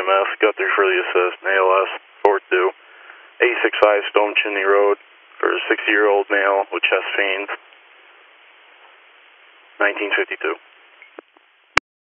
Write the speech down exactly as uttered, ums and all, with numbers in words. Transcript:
M S, Guthrie for the assist, and A L S, four two. eight six five Stone Chimney Road for a sixty-year-old male with chest pains, nineteen fifty-two.